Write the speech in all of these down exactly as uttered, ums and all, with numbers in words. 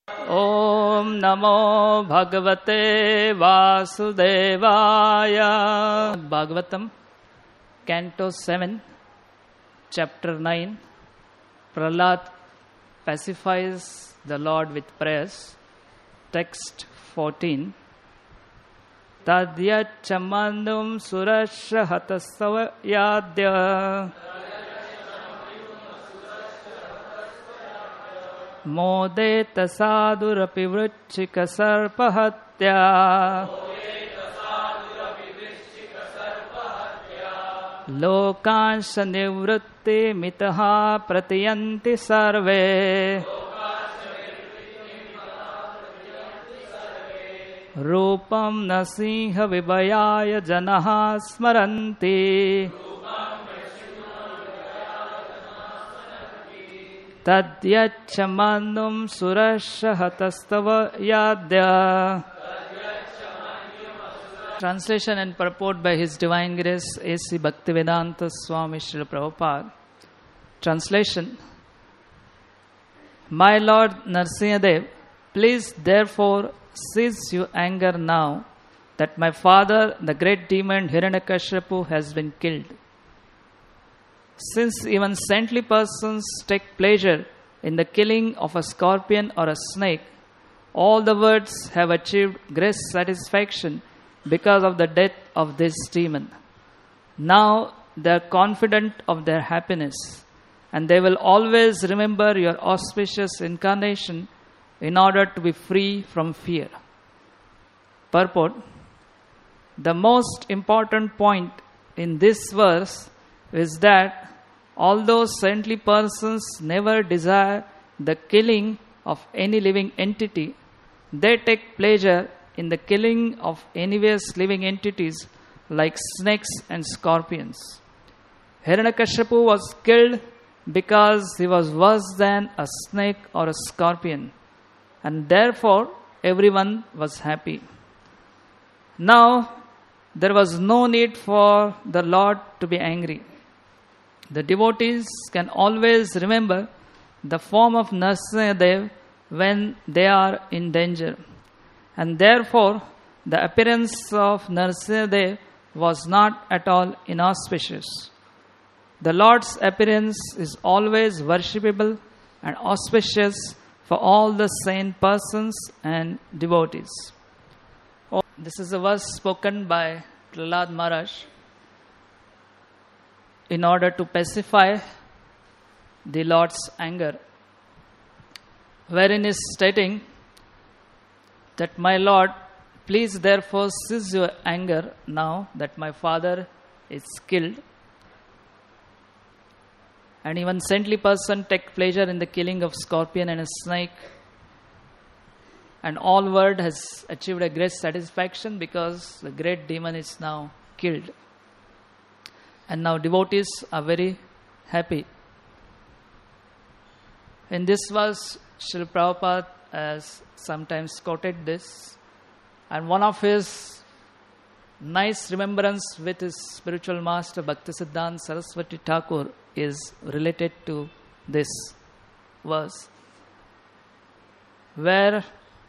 Om Namo Bhagavate Vasudevaya. Bhagavatam, Canto seven, Chapter nine. Prahlad pacifies the Lord with prayers. Text fourteen. Tadyachamandum surasya hatasava yadya modeta sadurapi vrutchika sarpahatya lokansha nivrutti mitaha pratiyanti sarve Rupam nasinha vibhayaya janaha smaranti Tadyachamandum surasya hatastava yadya. Translation and purport by His Divine Grace A C Bhaktivedanta Swami Srila Prabhupada. Translation. My Lord Narsingadev, please therefore cease your anger now that my father, the great demon Hiranyakashipu, has been killed. Since even saintly persons take pleasure in the killing of a scorpion or a snake, all the words have achieved great satisfaction because of the death of this demon. Now they are confident of their happiness, and they will always remember your auspicious incarnation in order to be free from fear. Purport. The most important point in this verse is that although saintly persons never desire the killing of any living entity, they take pleasure in the killing of envious living entities like snakes and scorpions. Hiranyakashipu was killed because he was worse than a snake or a scorpion, and therefore everyone was happy. Now, there was no need for the Lord to be angry. The devotees can always remember the form of Narsingadev when they are in danger. And therefore, the appearance of Narsingadev was not at all inauspicious. The Lord's appearance is always worshipable and auspicious for all the saint persons and devotees. Oh, this is a verse spoken by Prahlad Maharaj in order to pacify the Lord's anger, wherein he is stating that, my Lord, please therefore cease your anger now that my father is killed. And even saintly person take pleasure in the killing of scorpion and a snake. And all world has achieved a great satisfaction because the great demon is now killed. And now devotees are very happy. In this verse, Srila Prabhupada has sometimes quoted this. And one of his nice remembrance with his spiritual master, Bhaktisiddhanta Saraswati Thakur, is related to this verse. Where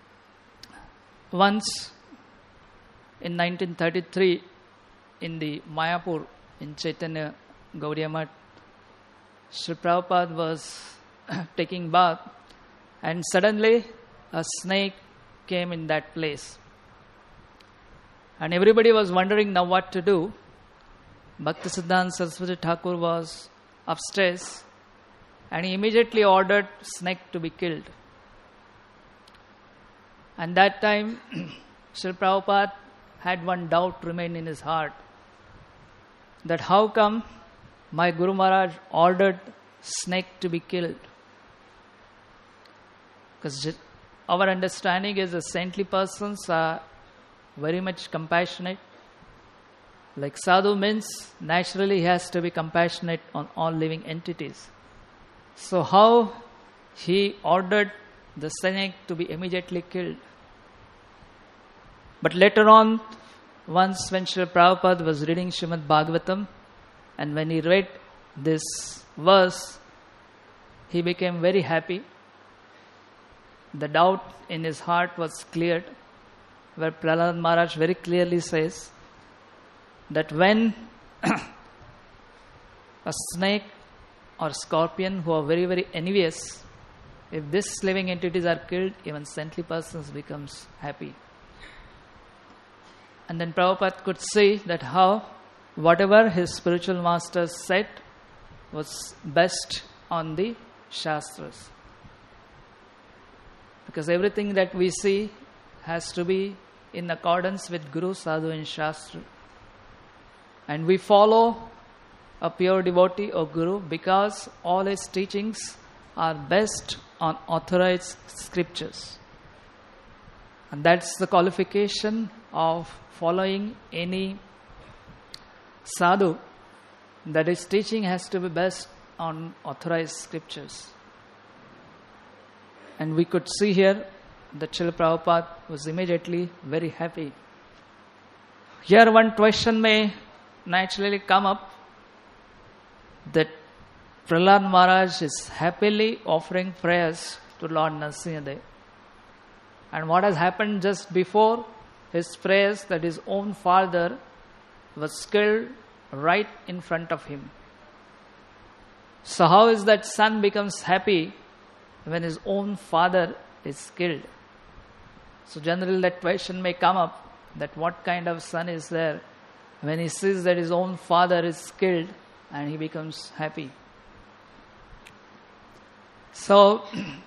once in nineteen thirty-three in the Mayapur in Chaitanya Gaudiya Math, Sri Prabhupada was taking bath, and suddenly a snake came in that place. And everybody was wondering now what to do. Bhaktisiddhanta Saraswati Thakur was upstairs, and he immediately ordered snake to be killed. And that time, Sri Prabhupada had one doubt remain in his heart, that how come my Guru Maharaj ordered snake to be killed? Because our understanding is that saintly persons are very much compassionate. Like sadhu means naturally he has to be compassionate on all living entities. So how he ordered the snake to be immediately killed? But later on, once when Srila Prabhupada was reading Srimad Bhagavatam, and when he read this verse, he became very happy. the doubt in his heart was cleared, where Prahlad Maharaj very clearly says that when a snake or scorpion who are very, very envious, if these living entities are killed, even saintly persons becomes happy. And then Prabhupada could see that how whatever his spiritual masters said was best on the Shastras. Because everything that we see has to be in accordance with Guru, Sadhu and Shastra. And we follow a pure devotee or Guru because all his teachings are based on authorized scriptures. And that's the qualification of following any sadhu, that his teaching has to be based on authorized scriptures. And we could see here that Srila Prabhupada was immediately very happy. Here one question may naturally come up, that Prahlad Maharaj is happily offering prayers to Lord Narasimhadev. And what has happened just before his prayers, that his own father was killed right in front of him. So how is that son becomes happy when his own father is killed? So generally that question may come up, that what kind of son is there when he sees that his own father is killed and he becomes happy. So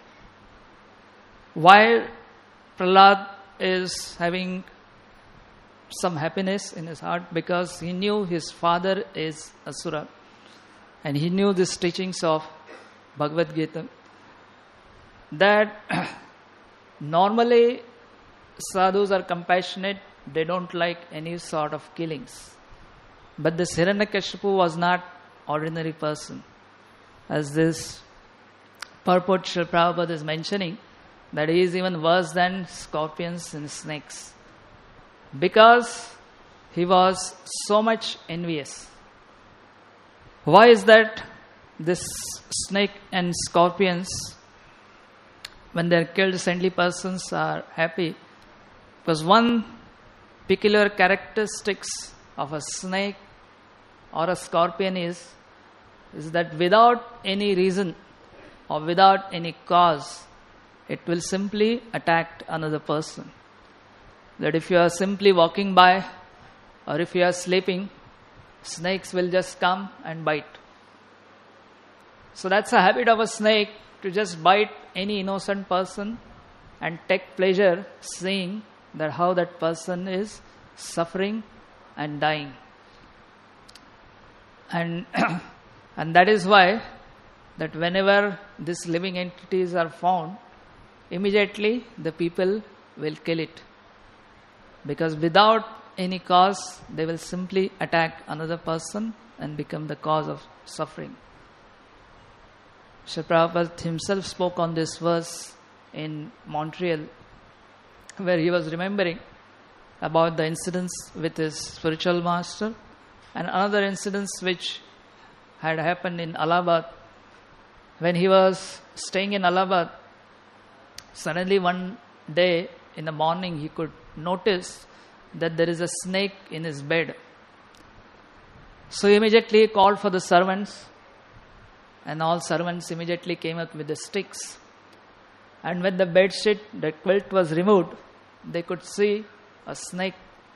while Prahlad is having some happiness in his heart, because he knew his father is Asura and he knew these teachings of Bhagavad Gita, that normally sadhus are compassionate, they don't like any sort of killings. But this Hiranyakashipu was not ordinary person. As this purport Srila Prabhupada is mentioning, that he is even worse than scorpions and snakes. Because he was so much envious. Why is that this snake and scorpions, when they are killed, saintly persons are happy? Because one peculiar characteristics of a snake or a scorpion is, is that without any reason or without any cause, it will simply attack another person. That if you are simply walking by or if you are sleeping, snakes will just come and bite. So that's a habit of a snake, to just bite any innocent person and take pleasure seeing that how that person is suffering and dying. And and that is why that whenever these living entities are found, immediately the people will kill it. Because without any cause, they will simply attack another person and become the cause of suffering. Srila Prabhupada himself spoke on this verse in Montreal, where he was remembering about the incidents with his spiritual master and another incidents which had happened in Allahabad. When he was staying in Allahabad, suddenly one day in the morning he could notice that there is a snake in his bed. So he immediately called for the servants, and all servants immediately came up with the sticks. And when the bed sheet, the quilt was removed, they could see a snake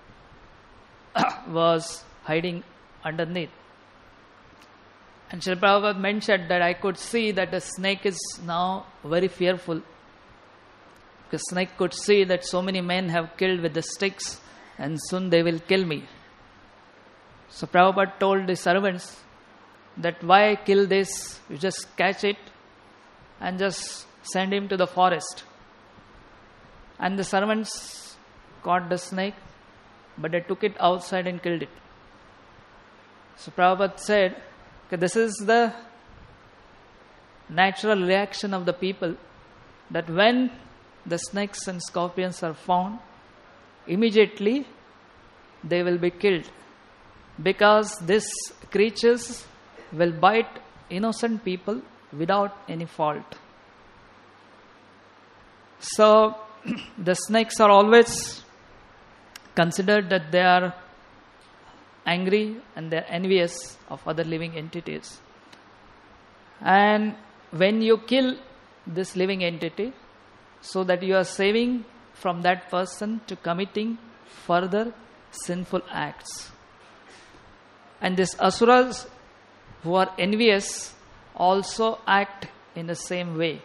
was hiding underneath. And Srila Prabhupada mentioned that I could see that the snake is now very fearful. The snake could see that so many men have killed with the sticks and soon they will kill me. So Prabhupada told the servants that why kill this? You just catch it and just send him to the forest. And the servants caught the snake, but they took it outside and killed it. So Prabhupada said, okay, this is the natural reaction of the people, that when the snakes and scorpions are found, immediately they will be killed, because these creatures will bite innocent people without any fault. So the snakes are always considered that they are angry and they are envious of other living entities. And when you kill this living entity, so that you are saving from that person to committing further sinful acts. And these asuras who are envious also act in the same way.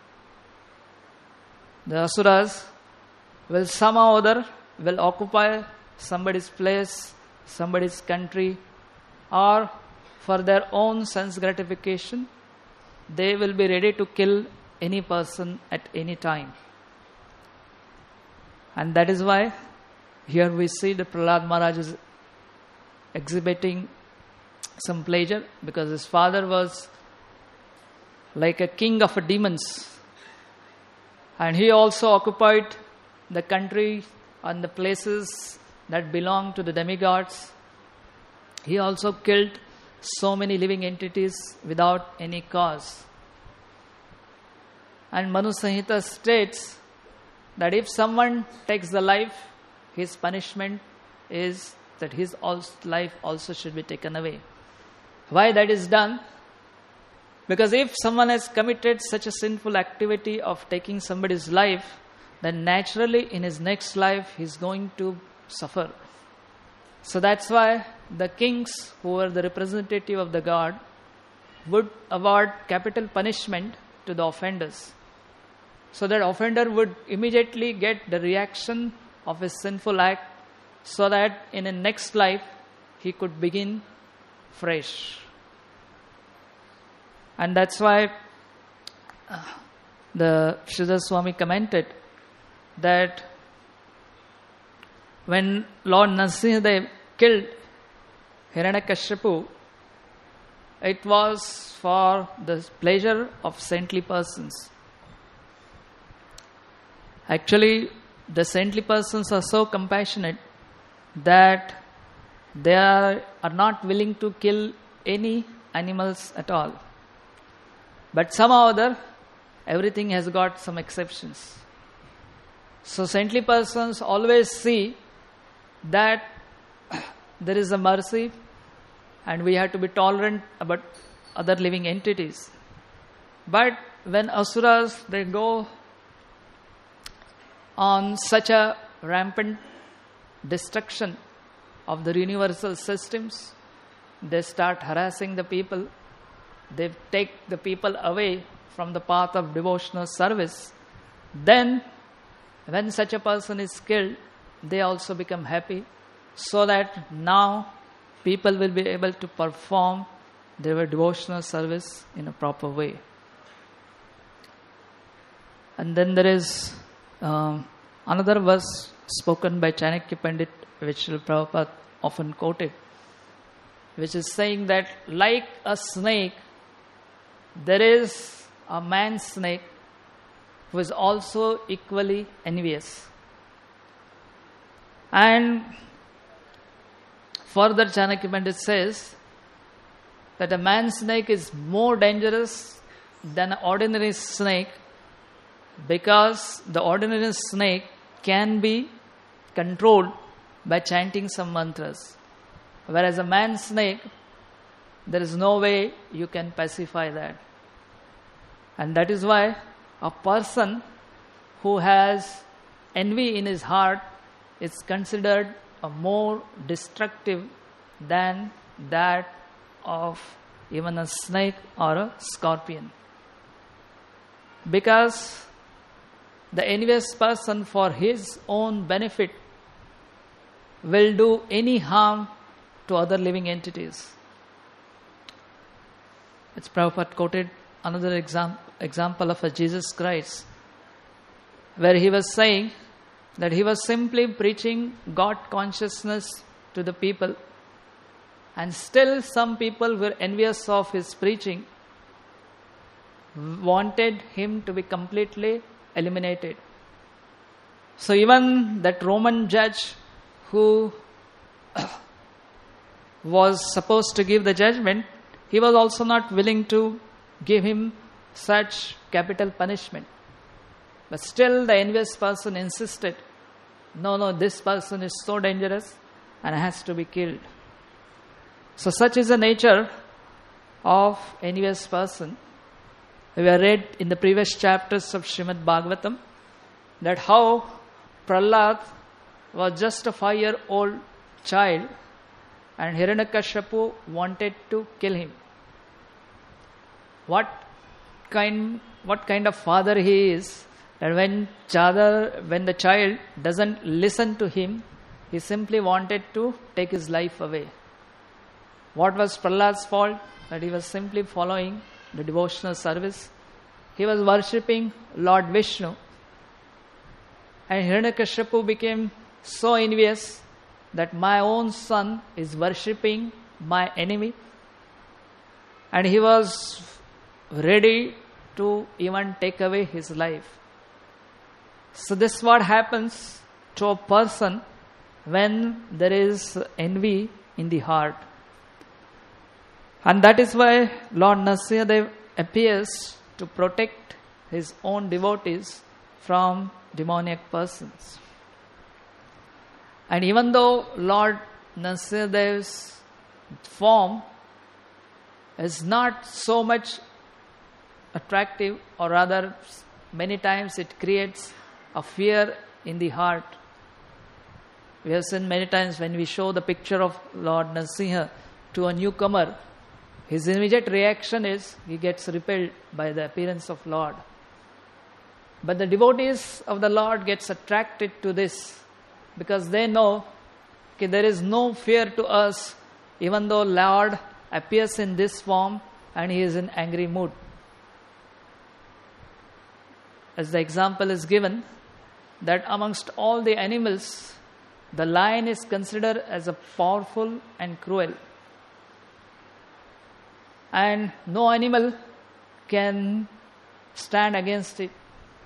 The asuras will somehow or other will occupy somebody's place, somebody's country, or for their own sense gratification, they will be ready to kill any person at any time. And that is why here we see the Prahlad Maharaj is exhibiting some pleasure, because his father was like a king of demons. And he also occupied the country and the places that belong to the demigods. He also killed so many living entities without any cause. And Manu Samhita states that if someone takes the life, his punishment is that his life also should be taken away. Why that is done? Because if someone has committed such a sinful activity of taking somebody's life, then naturally in his next life he is going to suffer. So that's why the kings, who were the representative of the god, would award capital punishment to the offenders. So that offender would immediately get the reaction of his sinful act, so that in a next life he could begin fresh. And that's why uh, the Sridhar Swami commented that when Lord Narasimhadev killed Hiranyakashipu, it was for the pleasure of saintly persons. Actually, the saintly persons are so compassionate that they are, are not willing to kill any animals at all. But somehow or other, everything has got some exceptions. So saintly persons always see that there is a mercy and we have to be tolerant about other living entities. But when asuras, they go on such a rampant destruction of the universal systems, they start harassing the people. They take the people away from the path of devotional service. Then, when such a person is killed, they also become happy, so that now people will be able to perform their devotional service in a proper way. And then there is um, another verse spoken by Chanakya Pandit, which Srila Prabhupada often quoted, which is saying that like a snake, there is a man snake who is also equally envious. And further Chanakya Pandit says that a man snake is more dangerous than an ordinary snake, because the ordinary snake can be controlled by chanting some mantras. Whereas a man snake, there is no way you can pacify that. And that is why a person who has envy in his heart is considered a more destructive than that of even a snake or a scorpion. Because the envious person, for his own benefit, will do any harm to other living entities. It's Prabhupada quoted another exam- example of a Jesus Christ, where he was saying that he was simply preaching God consciousness to the people, and still some people were envious of his preaching, wanted him to be completely eliminated. So even that Roman judge who was supposed to give the judgment, he was also not willing to give him such capital punishment. But still the envious person insisted, no, no, this person is so dangerous and has to be killed. So such is the nature of envious person. We have read in the previous chapters of Srimad Bhagavatam that how Prahlad was just a five-year-old child and Hiranyakashipu wanted to kill him. What kind, what kind of father he is, that when, chadar, when the child doesn't listen to him, he simply wanted to take his life away. What was Prahlad's fault? That he was simply following the devotional service. He was worshipping Lord Vishnu. And Hiranyakashipu became so envious that my own son is worshipping my enemy. And he was ready to even take away his life. So this is what happens to a person when there is envy in the heart. And that is why Lord Nrsimhadev appears to protect his own devotees from demoniac persons. And even though Lord Nrsimhadev's form is not so much attractive, or rather many times it creates a fear in the heart. We have seen many times when we show the picture of Lord Nrsimha to a newcomer, his immediate reaction is he gets repelled by the appearance of Lord. But the devotees of the Lord gets attracted to this because they know that there is no fear to us even though Lord appears in this form and he is in angry mood. As the example is given, that amongst all the animals, the lion is considered as a powerful and cruel. And no animal can stand against it.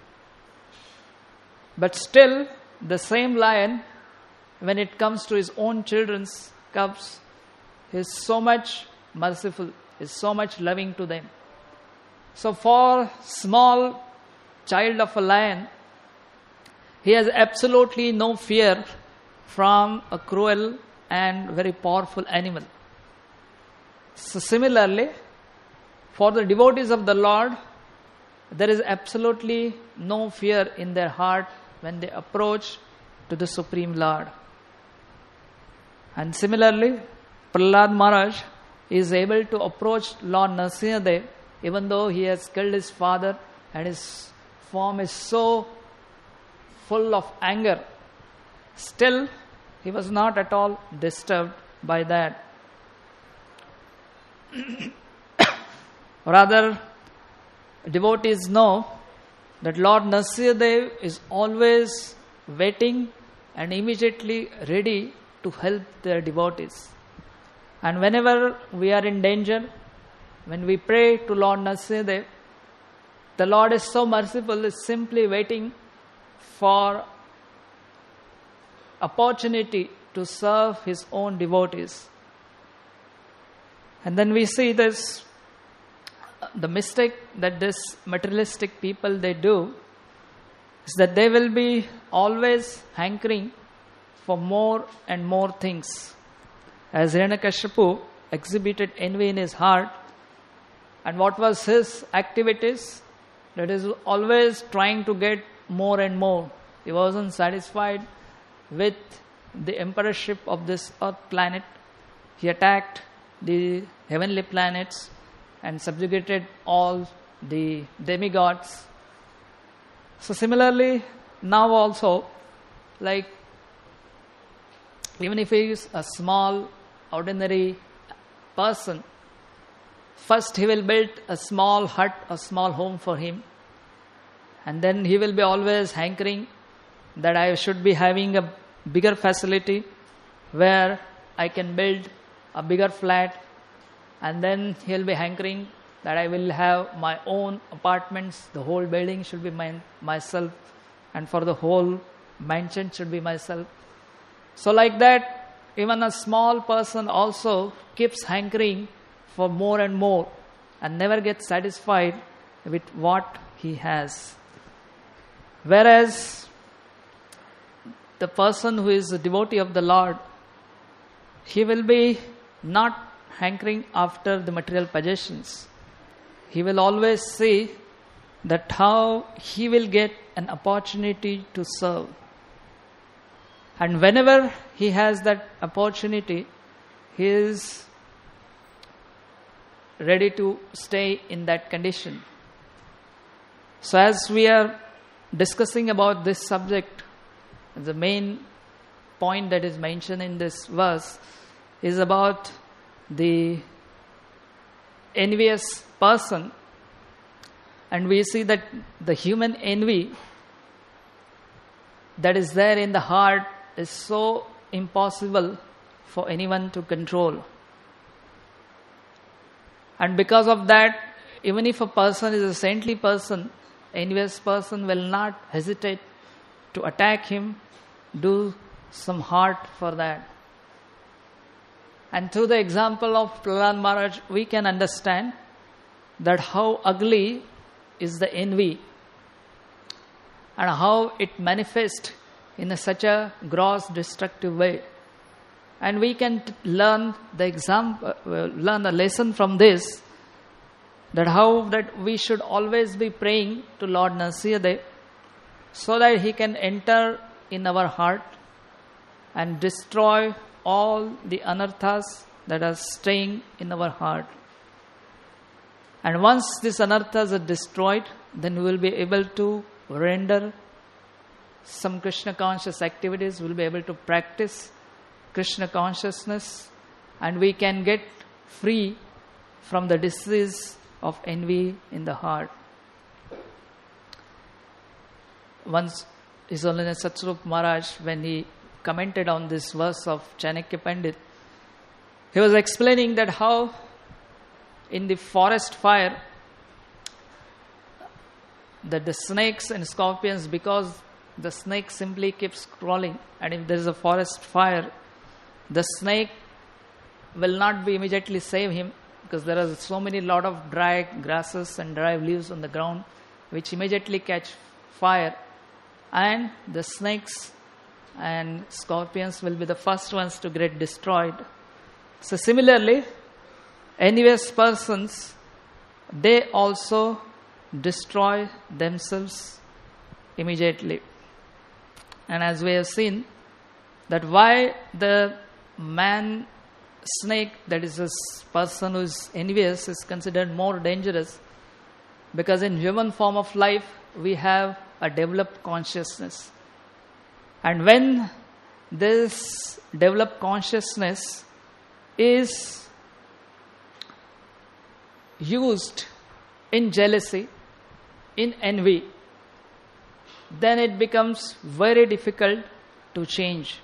But still, the same lion, when it comes to his own children's cubs, he is so much merciful, is so much loving to them. So for small child of a lion, he has absolutely no fear from a cruel and very powerful animal. So similarly, for the devotees of the Lord, there is absolutely no fear in their heart when they approach to the Supreme Lord. And similarly, Prahlad Maharaj is able to approach Lord Nrsimhadev even though he has killed his father and his form is so full of anger. Still, he was not at all disturbed by that. Rather, devotees know that Lord Nrsimhadev is always waiting and immediately ready to help their devotees. And whenever we are in danger, when we pray to Lord Nrsimhadev, the Lord is so merciful, is simply waiting for opportunity to serve his own devotees. And then we see this, the mistake that this materialistic people they do is that they will be always hankering for more and more things. As Hiranyakashipu exhibited envy in his heart, and what was his activities? That is always trying to get more and more. He wasn't satisfied with the emperorship of this earth planet. He attacked the heavenly planets and subjugated all the demigods. So similarly, now also, like even if he is a small, ordinary person, first he will build a small hut, a small home for him. And then he will be always hankering that I should be having a bigger facility where I can build a bigger flat. And then he will be hankering that I will have my own apartments. The whole building should be mine, myself. And for the whole mansion should be myself. So like that, even a small person also keeps hankering for more and more and never gets satisfied with what he has. Whereas the person who is a devotee of the Lord, he will be not hankering after the material possessions. He will always see that how he will get an opportunity to serve. And whenever he has that opportunity, he is ready to stay in that condition. So as we are discussing about this subject, the main point that is mentioned in this verse is about the envious person. And we see that the human envy that is there in the heart is so impossible for anyone to control. And because of that, even if a person is a saintly person, envious person will not hesitate to attack him, do some hurt for that. And through the example of Prahlad Maharaj, we can understand that how ugly is the envy and how it manifests in a such a gross, destructive way. And we can t- learn the example, uh, learn a lesson from this, that how that we should always be praying to Lord Narasimhadev so that he can enter in our heart and destroy all the anarthas that are staying in our heart. And once these anarthas are destroyed, then we will be able to render some Krishna conscious activities, we will be able to practice Krishna consciousness, and we can get free from the disease of envy in the heart. Once His Holiness Satsvarup Maharaj, when he commented on this verse of Chanakya Pandit, he was explaining that how in the forest fire, that the snakes and scorpions, because the snake simply keeps crawling, and if there is a forest fire, the snake will not be immediately save him, because there are so many lot of dry grasses and dry leaves on the ground which immediately catch fire, and the snakes and scorpions will be the first ones to get destroyed. So similarly, envious persons, they also destroy themselves immediately. And as we have seen, that why the man snake, that is a person who is envious, is considered more dangerous, because in human form of life we have a developed consciousness, and when this developed consciousness is used in jealousy, in envy, then it becomes very difficult to change.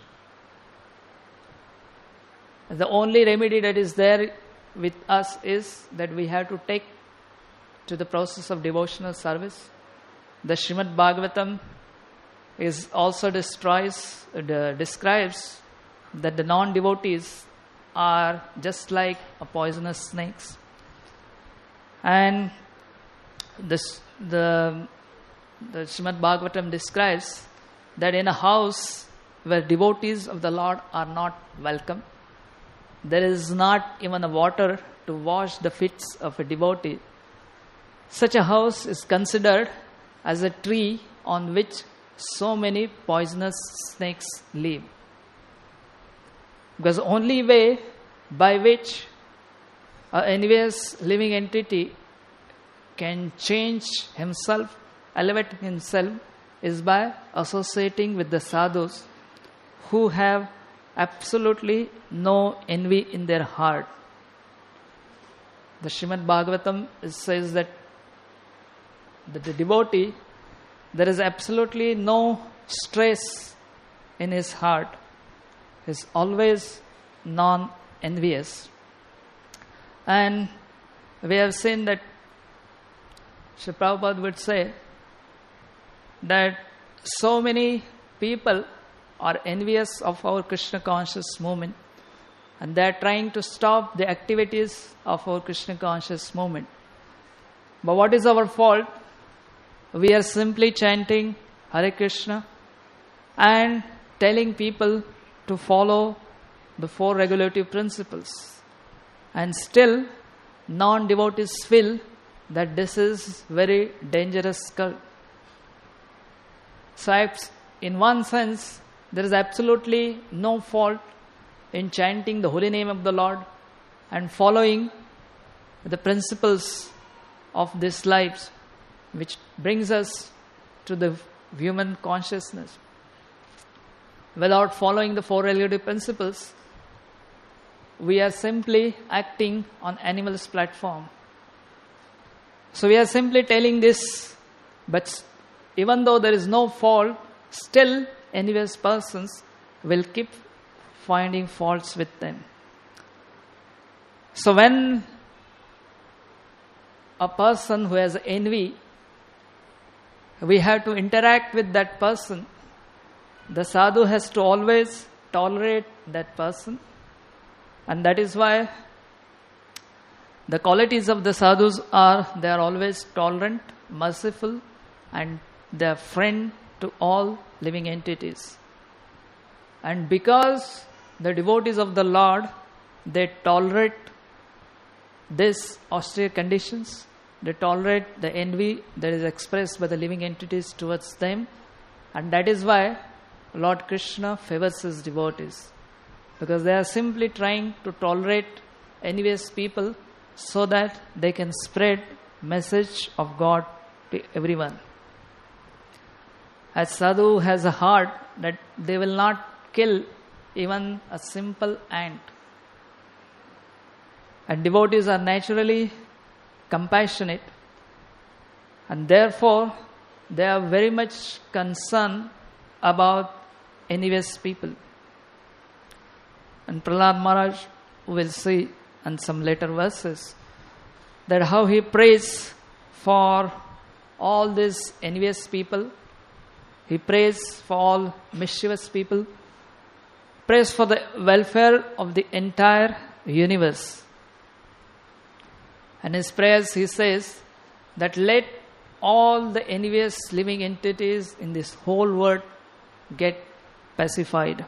The only remedy that is there with us is that we have to take to the process of devotional service. The Srimad Bhagavatam is also destroys, uh, describes that the non-devotees are just like a poisonous snakes. And this, the, the Srimad Bhagavatam describes that in a house where devotees of the Lord are not welcome, there is not even a water to wash the feet of a devotee. Such a house is considered as a tree on which so many poisonous snakes live. Because the only way by which an envious living entity can change himself, elevate himself, is by associating with the sadhus who have absolutely no envy in their heart. The Srimad Bhagavatam says that that the devotee, there is absolutely no stress in his heart. He is always non-envious. And we have seen that Sri Prabhupada would say that so many people are envious of our Krishna conscious movement, and they are trying to stop the activities of our Krishna conscious movement. But what is our fault? We are simply chanting Hare Krishna, and telling people to follow the four regulative principles. And still, non-devotees feel that this is very dangerous cult. So, in one sense, there is absolutely no fault in chanting the holy name of the Lord and following the principles of this life, which brings us to the human consciousness. Without following the four regulative principles, we are simply acting on animal's platform. So we are simply telling this, but even though there is no fault, still envious persons will keep finding faults with them. So when a person who has envy, we have to interact with that person, the sadhu has to always tolerate that person. And that is why the qualities of the sadhus are, they are always tolerant, merciful, and they are friend to all living entities. And because the devotees of the Lord, they tolerate these austere conditions, they tolerate the envy that is expressed by the living entities towards them, and that is why Lord Krishna favors his devotees, because they are simply trying to tolerate envious people so that they can spread message of God to everyone. As sadhu has a heart that they will not kill even a simple ant. And devotees are naturally compassionate, and therefore they are very much concerned about envious people. And Prahlad Maharaj will see in some later verses that how he prays for all these envious people. He prays for all mischievous people, prays for the welfare of the entire universe. And in his prayers he says that let all the envious living entities in this whole world get pacified.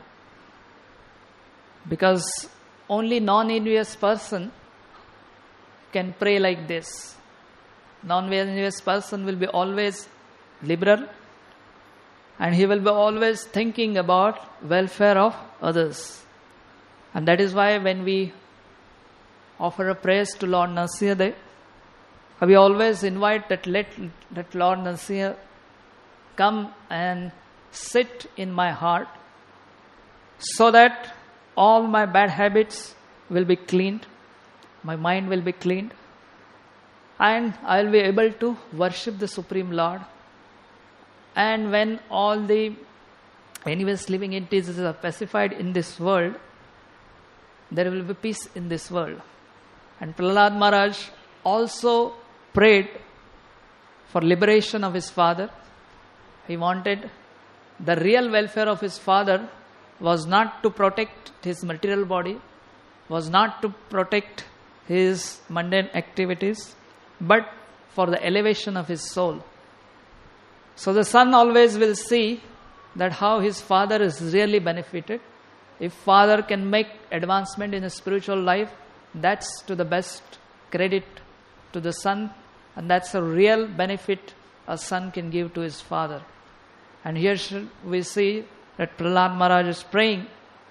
Because only non-envious person can pray like this. Non-envious person will be always liberal, and he will be always thinking about welfare of others. And that is why when we offer a praise to Lord Narasimha, we always invite that let that Lord Narasimha come and sit in my heart so that all my bad habits will be cleaned, my mind will be cleaned, and I will be able to worship the Supreme Lord. And when all the envious living entities are pacified in this world, there will be peace in this world. And Prahlad Maharaj also prayed for liberation of his father. He wanted the real welfare of his father was not to protect his material body, was not to protect his mundane activities, but for the elevation of his soul. So the son always will see that how his father is really benefited. If father can make advancement in his spiritual life, that's to the best credit to the son, and that's a real benefit a son can give to his father. And here we see that Prahlad Maharaj is praying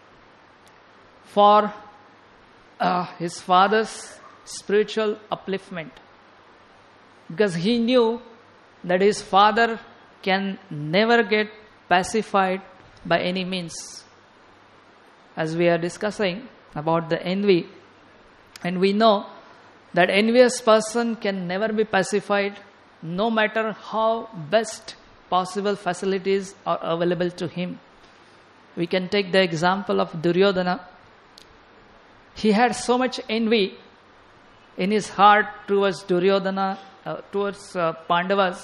for uh, his father's spiritual upliftment, because he knew that his father can never get pacified by any means. As we are discussing about the envy, and we know that envious person can never be pacified no matter how best possible facilities are available to him. We can take the example of Duryodhana. He had so much envy in his heart towards Duryodhana, uh, towards uh, Pandavas,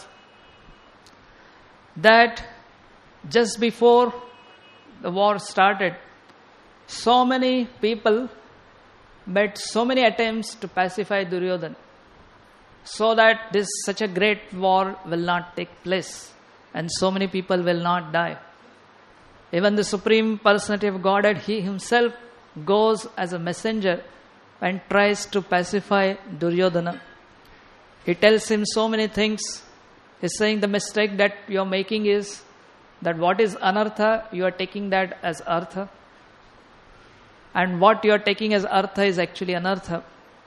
that just before the war started, so many people made so many attempts to pacify Duryodhana, so that this such a great war will not take place. and so many people will not die. Even the Supreme Personality of Godhead, He Himself goes as a messenger and tries to pacify Duryodhana. He tells him so many things. He's saying the mistake that you're making is that what is anartha, you are taking that as artha. And what you are taking as artha is actually anartha.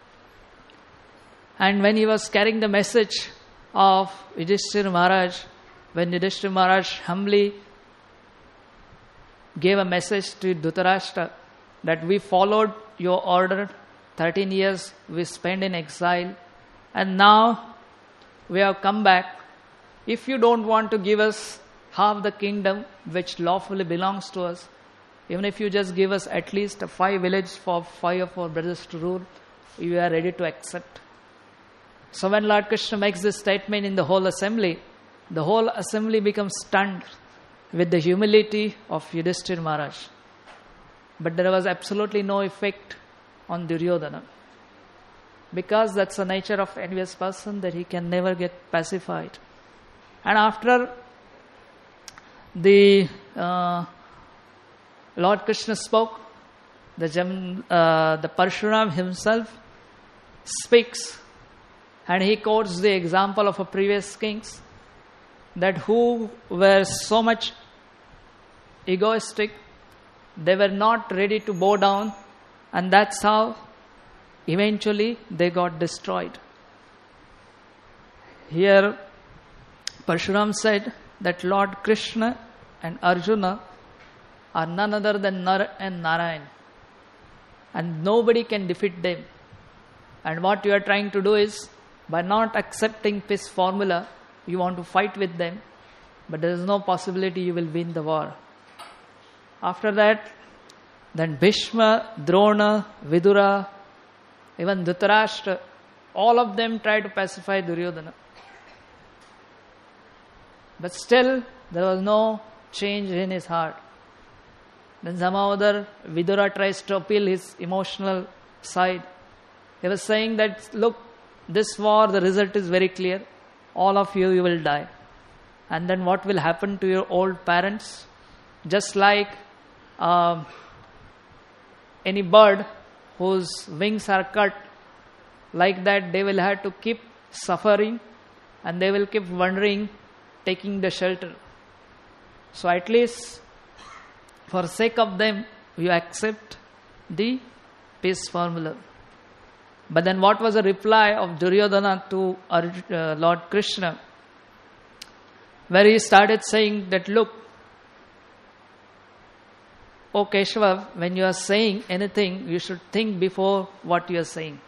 And when he was carrying the message of Yudhishthira Maharaj, when Yudhishthira Maharaj humbly gave a message to Dhritarashtra that we followed your order, thirteen years we spent in exile, and now we have come back. If you don't want to give us half the kingdom which lawfully belongs to us, even if you just give us at least five villages for five of our brothers to rule, we are ready to accept. So when Lord Krishna makes this statement in the whole assembly, the whole assembly becomes stunned with the humility of Yudhishthira Maharaj. But there was absolutely no effect on Duryodhana, because that's the nature of envious person, that he can never get pacified. And after the uh, Lord Krishna spoke, the, Jam, uh, the Parshuram himself speaks, and he quotes the example of a previous kings that who were so much egoistic, they were not ready to bow down, and that's how eventually they got destroyed. Here Parshuram said that Lord Krishna and Arjuna are none other than Nar and Narayan, and nobody can defeat them. And what you are trying to do is, by not accepting peace formula, you want to fight with them, but there is no possibility you will win the war. After that, then Bhishma, Drona, Vidura, even Dhritarashtra, all of them tried to pacify Duryodhana. But still, there was no change in his heart. Then somehow other, Vidura tries to appeal his emotional side. He was saying that, look, this war, the result is very clear. All of you, you will die. And then what will happen to your old parents? Just like um, any bird whose wings are cut, like that they will have to keep suffering, and they will keep wandering, taking the shelter. So at least for sake of them, you accept the peace formula. But then what was the reply of Duryodhana to uh, Lord Krishna? Where he started saying that, look, O Keshava, when you are saying anything, you should think before what you are saying.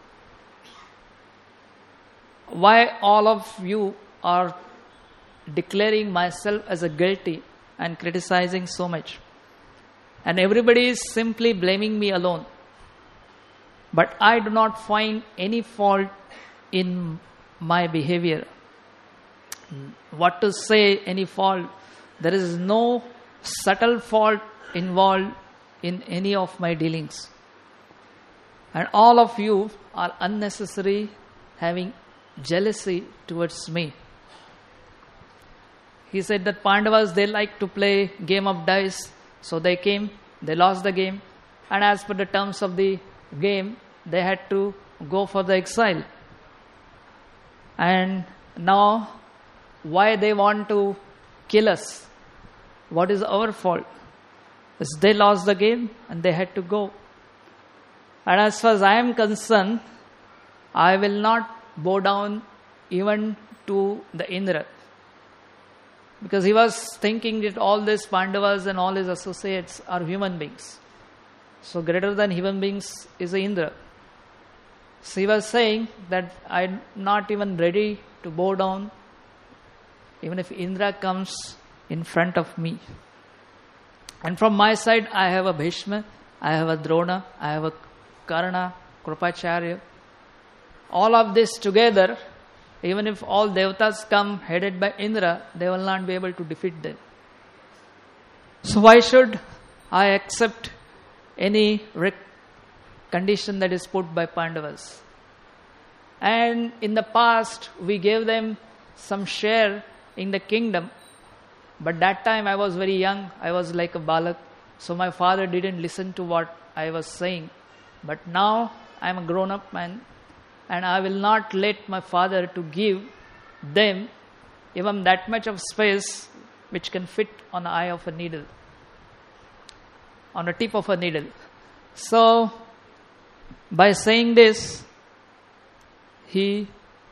Why all of you are declaring myself as a guilty and criticizing so much? And everybody is simply blaming me alone. But I do not find any fault in my behavior. What to say, any fault? There is no subtle fault involved in any of my dealings. And all of you are unnecessary having jealousy towards me. He said that Pandavas, they like to play game of dice. So they came, they lost the game. And as per the terms of the game, they had to go for the exile. And now, why they want to kill us? What is our fault? Because they lost the game and they had to go. And as far as I am concerned, I will not bow down even to the Indra. Because he was thinking that all these Pandavas and all his associates are human beings. So greater than human beings is the Indra. So he was saying that I'm not even ready to bow down even if Indra comes in front of me. And from my side, I have a Bhishma, I have a Drona, I have a Karna, Krupacharya. All of this together, even if all devatas come headed by Indra, they will not be able to defeat them. So why should I accept any rec- condition that is put by Pandavas? And in the past, we gave them some share in the kingdom, But that time I was very young, I was like a balak, so my father didn't listen to what I was saying. But now I am a grown-up man, and I will not let my father to give them even that much of space which can fit on the eye of a needle, on the tip of a needle. So, by saying this, he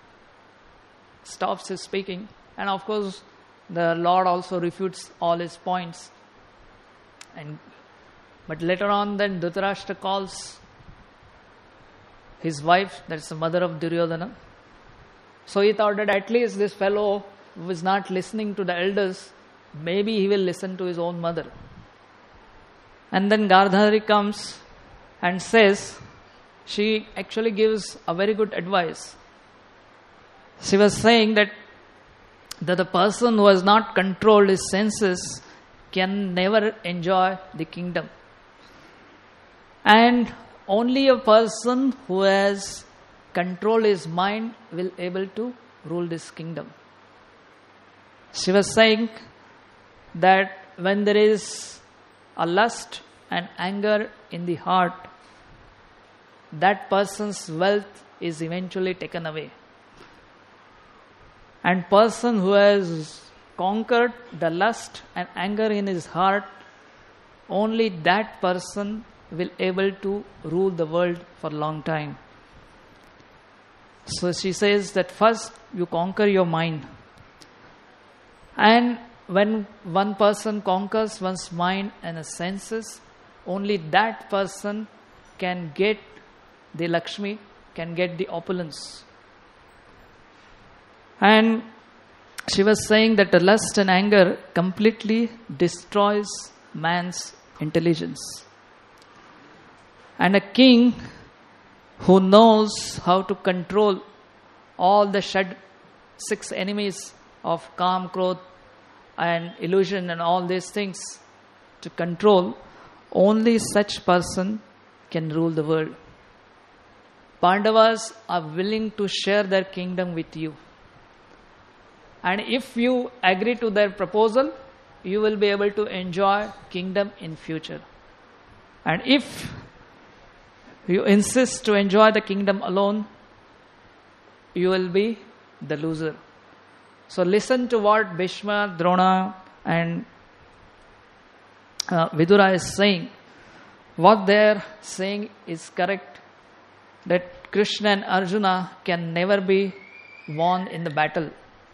stops his speaking, and of course, the Lord also refutes all his points. And but later on, then Dhritarashtra calls his wife, that's the mother of Duryodhana. So he thought that at least this fellow who is not listening to the elders, maybe he will listen to his own mother. And then Gardhari comes and says, she actually gives a very good advice. She was saying that, that the person who has not controlled his senses can never enjoy the kingdom. And only a person who has controlled his mind will be able to rule this kingdom. She was saying that when there is a lust and anger in the heart, that person's wealth is eventually taken away. And person who has conquered the lust and anger in his heart, only that person will able to rule the world for a long time. So she says that first you conquer your mind. And when one person conquers one's mind and his senses, only that person can get the Lakshmi, can get the opulence. And she was saying that the lust and anger completely destroys man's intelligence. And a king who knows how to control all the shad, six enemies of Kam, Krodh and illusion and all these things to control, only such person can rule the world. Pandavas are willing to share their kingdom with you. And if you agree to their proposal, you will be able to enjoy kingdom in future. And if you insist to enjoy the kingdom alone, you will be the loser. So listen to what Bhishma, Drona and uh, Vidura is saying. What they are saying is correct, that Krishna and Arjuna can never be won in the battle.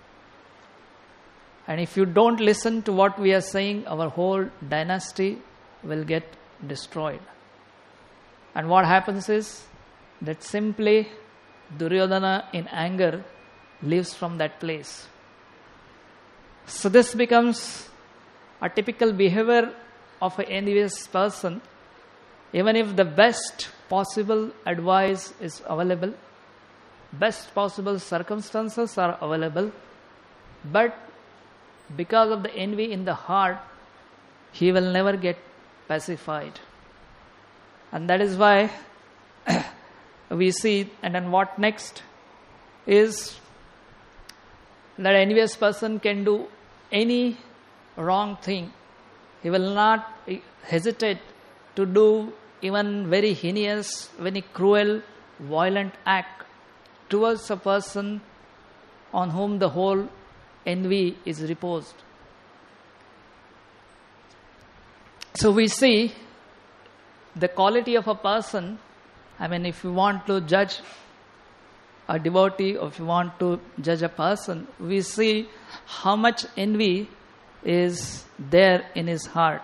And if you don't listen to what we are saying, our whole dynasty will get destroyed. And what happens is that simply Duryodhana in anger leaves from that place. So this becomes a typical behavior of an envious person. Even if the best possible advice is available, best possible circumstances are available, but because of the envy in the heart, he will never get pacified. And that is why we see, and then what next is that envious person can do any wrong thing. He will not hesitate to do even very heinous, very cruel, violent act towards a person on whom the whole envy is reposed. So we see the quality of a person. I mean, if you want to judge a devotee, or if you want to judge a person, we see how much envy is there in his heart.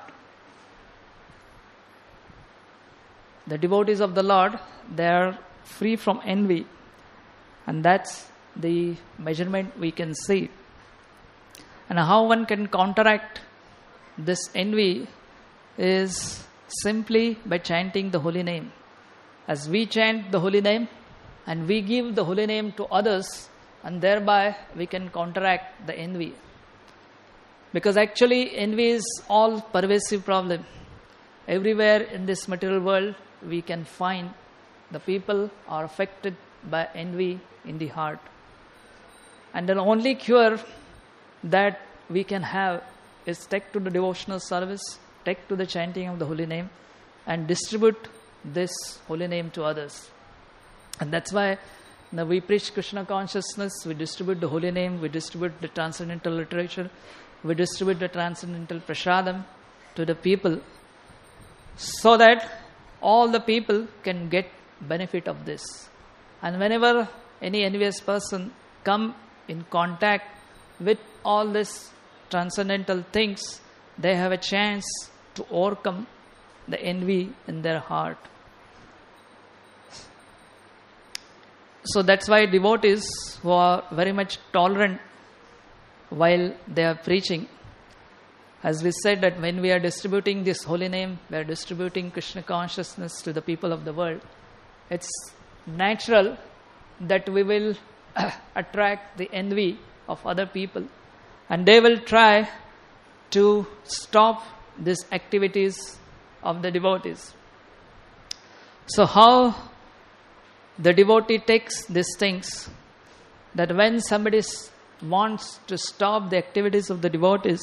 The devotees of the Lord, they are free from envy, and that's the measurement we can see. And how one can counteract this envy is simply by chanting the holy name. As we chant the holy name and we give the holy name to others, and thereby we can counteract the envy. Because actually envy is all pervasive problem. Everywhere in this material world we can find the people are affected by envy in the heart. And the only cure that we can have is take to the devotional service, take to the chanting of the holy name, and distribute this holy name to others. And that's why now we preach Krishna consciousness, we distribute the holy name, we distribute the transcendental literature, we distribute the transcendental prasadam to the people, so that all the people can get benefit of this. And whenever any envious person come in contact with all these transcendental things, they have a chance to overcome the envy in their heart. So that's why devotees who are very much tolerant while they are preaching, as we said that when we are distributing this holy name, we are distributing Krishna consciousness to the people of the world. It's natural that we will attract the envy of other people, and they will try to stop these activities of the devotees. So how the devotee takes these things, that when somebody wants to stop the activities of the devotees,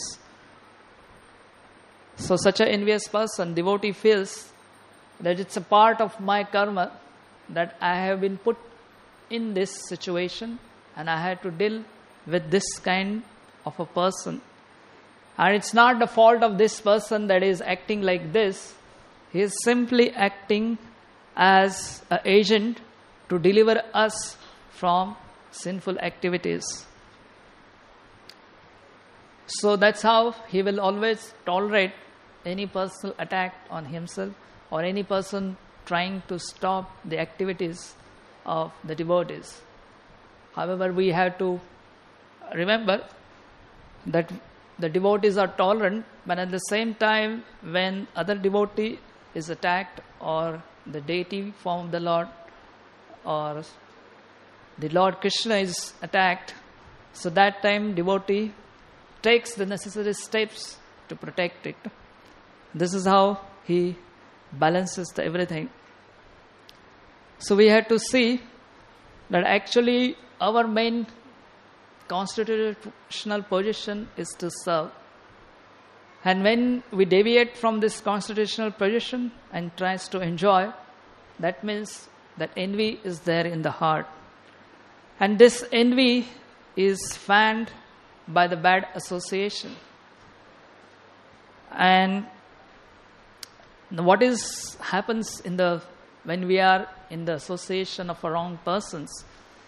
so such an envious person, devotee feels that it's a part of my karma, that I have been put in this situation and I had to deal with this kind of a person. And it's not the fault of this person that is acting like this. He is simply acting as an agent to deliver us from sinful activities. So that's how he will always tolerate any personal attack on himself or any person trying to stop the activities of the devotees. However, we have to remember that the devotees are tolerant, but at the same time, when other devotee is attacked, or the deity form of the Lord, or the Lord Krishna is attacked, so that time devotee takes the necessary steps to protect it. This is how he balances the everything. So we have to see that actually our main constitutional position is to serve. And when we deviate from this constitutional position and tries to enjoy, that means that envy is there in the heart. And this envy is fanned by the bad association. And what is happens in the when we are in the association of wrong persons,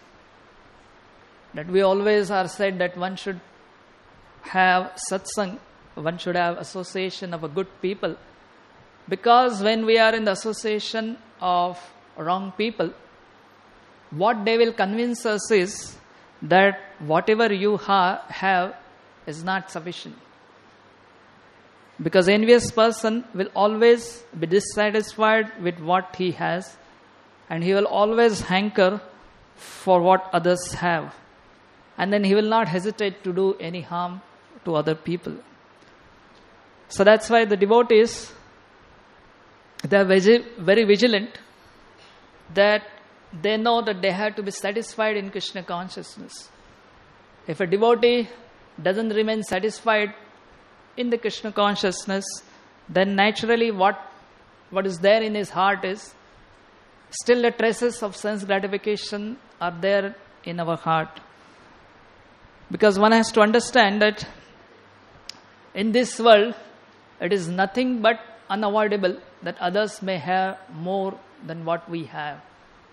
that we always are said that one should have satsang, one should have association of a good people, because when we are in the association of wrong people, what they will convince us is that whatever you ha- have is not sufficient. Because envious person will always be dissatisfied with what he has, and he will always hanker for what others have. And then he will not hesitate to do any harm to other people. So that's why the devotees, they are very vigilant, that they know that they have to be satisfied in Krishna consciousness. If a devotee doesn't remain satisfied in the Krishna consciousness, then naturally what, what is there in his heart is still the traces of sense gratification are there in our heart. Because one has to understand that in this world, it is nothing but unavoidable that others may have more than what we have.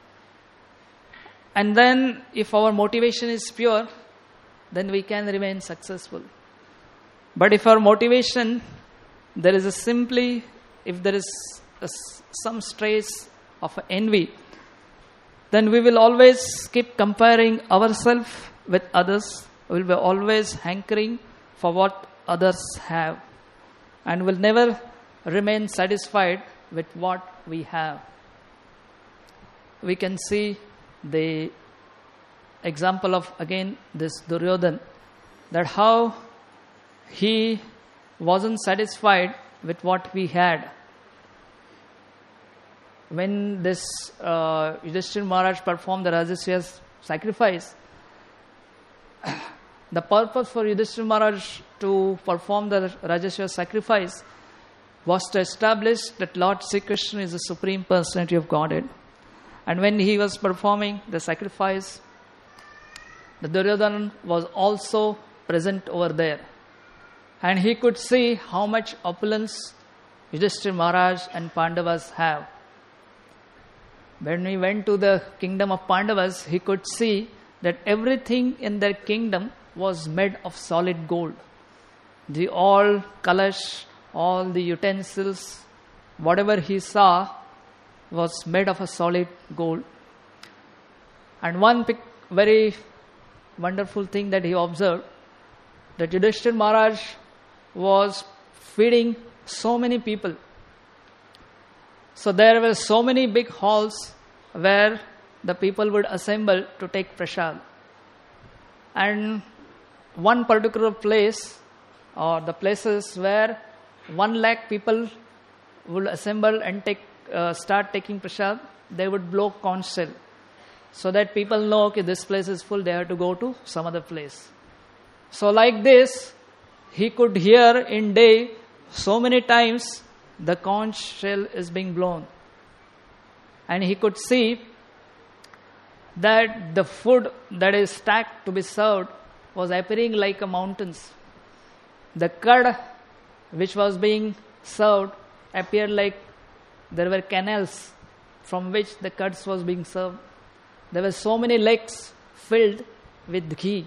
And then if our motivation is pure, then we can remain successful. But if our motivation, there is a simply, if there is a, some trace of envy, then we will always keep comparing ourselves with others. We will be always hankering for what others have, and will never remain satisfied with what we have. We can see the example of, again, this Duryodhan, that how he wasn't satisfied with what he had. When this uh, Yudhishthira Maharaj performed the Rajasuya sacrifice, the purpose for Yudhishthira Maharaj to perform the Rajasuya sacrifice was to establish that Lord Sri Krishna is the Supreme Personality of Godhead. And when he was performing the sacrifice, the Duryodhana was also present over there. And he could see how much opulence Yudhishthira Maharaj and Pandavas have. When we went to the kingdom of Pandavas, he could see that everything in their kingdom was made of solid gold. The all kalash, all the utensils, whatever he saw was made of a solid gold. And one pic- very wonderful thing that he observed, that Yudhishthira Maharaj was feeding so many people. So there were so many big halls where the people would assemble to take prasad. And one particular place, or the places where one lakh people would assemble and take uh, start taking prasad, they would blow conch shell, so that people know, okay, this place is full, they have to go to some other place. So like this, he could hear in day so many times the conch shell is being blown. And he could see that the food that is stacked to be served was appearing like a mountains. The curd which was being served appeared like there were canals from which the curds was being served. There were so many lakes filled with ghee.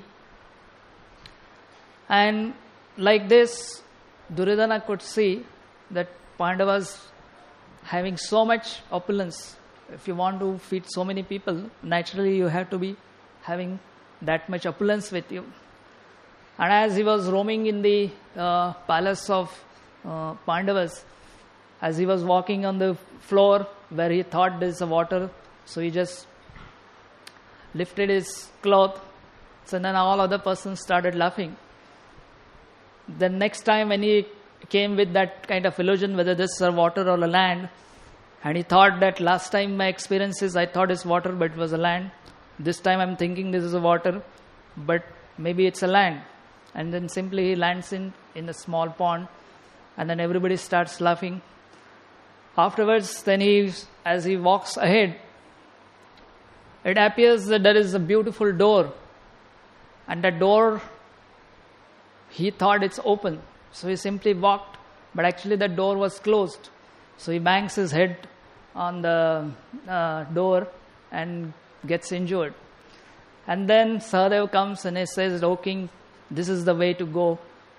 And like this, Duryodhana could see that Pandavas having so much opulence. If you want to feed so many people, naturally you have to be having that much opulence with you. And as he was roaming in the uh, palace of uh, Pandavas, as he was walking on the floor where he thought there is a water, so he just lifted his cloth. So then all other persons started laughing. The next time when he came with that kind of illusion whether this is a water or a land, and he thought that last time my experiences I thought it's water but it was a land. This time I'm thinking this is a water but maybe it's a land. And then simply he lands in, in a small pond, and then everybody starts laughing. Afterwards, then he, as he walks ahead, it appears that there is a beautiful door, and that door, he thought it's open. So he simply walked, but actually the door was closed. So he bangs his head on the uh, door and gets injured. And then Sahadev comes and he says, "O king, this is the way to go."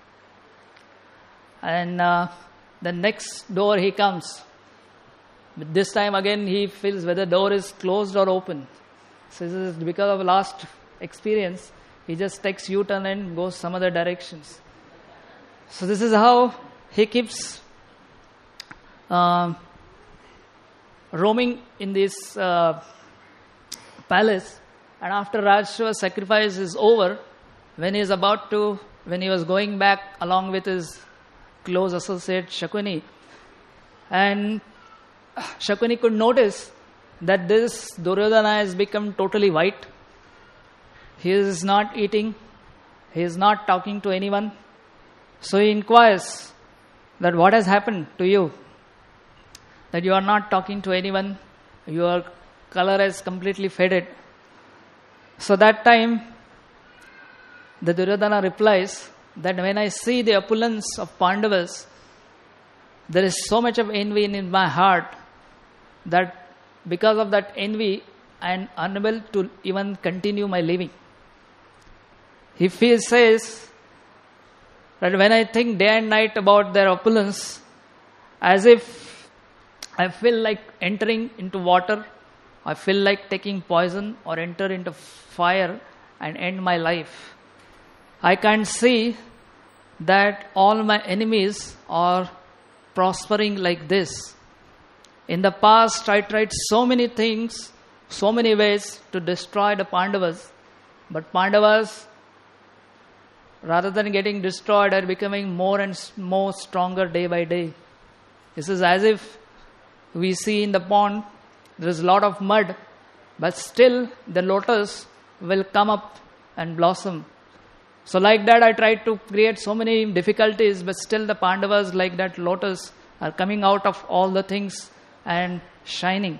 And uh, the next door he comes. But this time again he feels whether the door is closed or open. So this is because of last experience, he just takes U-turn and goes some other directions. So this is how he keeps uh, roaming in this uh, palace. And after Rajasuya sacrifice is over, when he is about to, when he was going back along with his close associate Shakuni, and Shakuni could notice that this Duryodhana has become totally white. He is not eating. He is not talking to anyone. So he inquires that what has happened to you? That you are not talking to anyone. Your color has completely faded. So that time, the Duryodhana replies that when I see the opulence of Pandavas, there is so much of envy in my heart that because of that envy, I am unable to even continue my living. He feels, says that when I think day and night about their opulence, as if I feel like entering into water, I feel like taking poison or enter into fire and end my life. I can't see that all my enemies are prospering like this. In the past, I tried so many things, so many ways to destroy the Pandavas. But Pandavas, rather than getting destroyed, are becoming more and more stronger day by day. This is as if we see in the pond, there is a lot of mud, but still the lotus will come up and blossom. So like that, I tried to create so many difficulties, but still the Pandavas, like that lotus, are coming out of all the things and shining.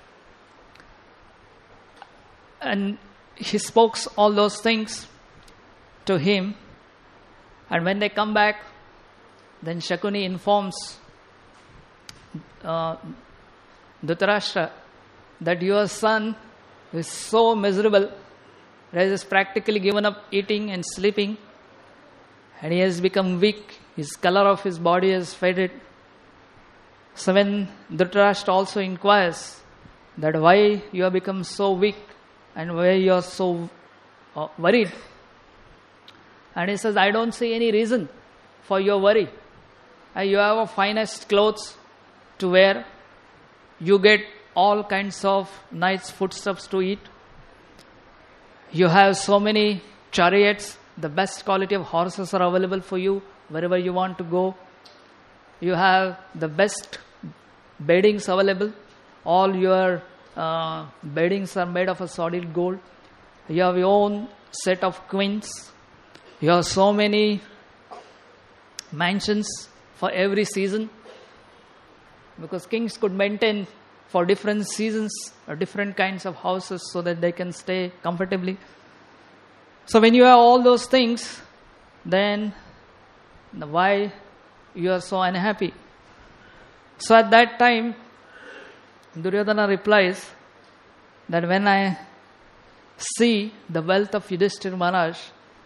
And he spoke all those things to him. And when they come back, then Shakuni informs uh, Dhritarashtra that your son is so miserable that he has practically given up eating and sleeping, and he has become weak. His color of his body has faded. So when Dhritarashtra also inquires that why you have become so weak and why you are so uh, worried, and he says, I don't see any reason for your worry. Uh, you have a finest clothes to wear. You get all kinds of nice foodstuffs to eat. You have so many chariots. The best quality of horses are available for you wherever you want to go. You have the best beddings available. All your uh, beddings are made of a solid gold. You have your own set of queens. You have so many mansions for every season, because kings could maintain for different seasons or different kinds of houses so that they can stay comfortably. So when you have all those things, then why you are so unhappy? So at that time, Duryodhana replies that when I see the wealth of Yudhishthira Maharaj,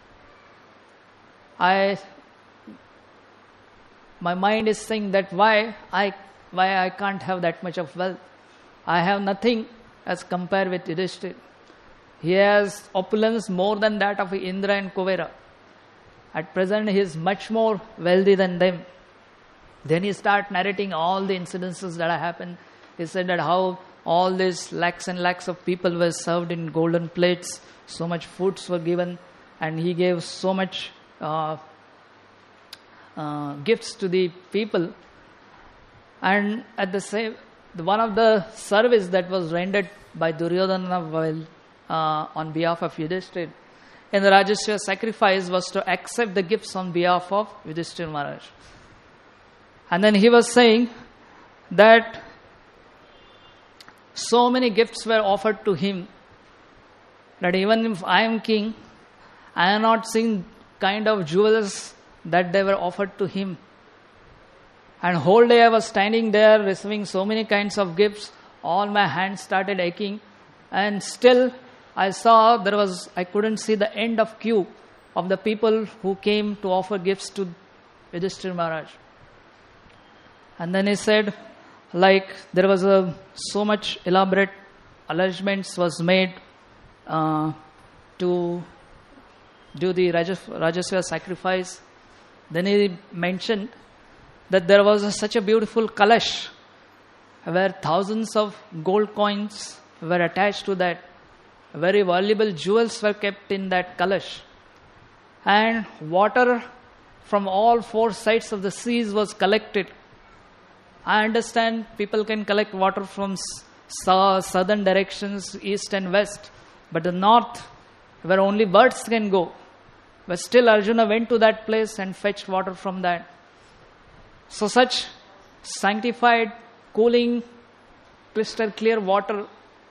I my mind is saying that why I why I can't have that much of wealth. I have nothing as compared with Yudhishthira. He has opulence more than that of Indra and Kuvera. At present, he is much more wealthy than them. Then he starts narrating all the incidences that have happened. He said that how all these lakhs and lakhs of people were served in golden plates, so much foods were given, and he gave so much uh, uh, gifts to the people. And at the same, one of the service that was rendered by Duryodhana while uh, on behalf of Yudhishthira in the Rajasuya sacrifice was to accept the gifts on behalf of Yudhishthira Maharaj. And then he was saying that so many gifts were offered to him that even if I am king, I have not seen kind of jewels that they were offered to him. And whole day I was standing there receiving so many kinds of gifts. All my hands started aching, and still I saw there was I couldn't see the end of queue of the people who came to offer gifts to Yudhishthira Maharaj. And then he said, like there was a so much elaborate arrangements was made uh, to do the Rajas, Rajasuya sacrifice. Then he mentioned that there was a, such a beautiful kalash where thousands of gold coins were attached to that. Very valuable jewels were kept in that kalash. And water from all four sides of the seas was collected. I understand people can collect water from south, southern directions, east and west, but the north, where only birds can go. But still Arjuna went to that place and fetched water from that. So such sanctified, cooling, crystal clear water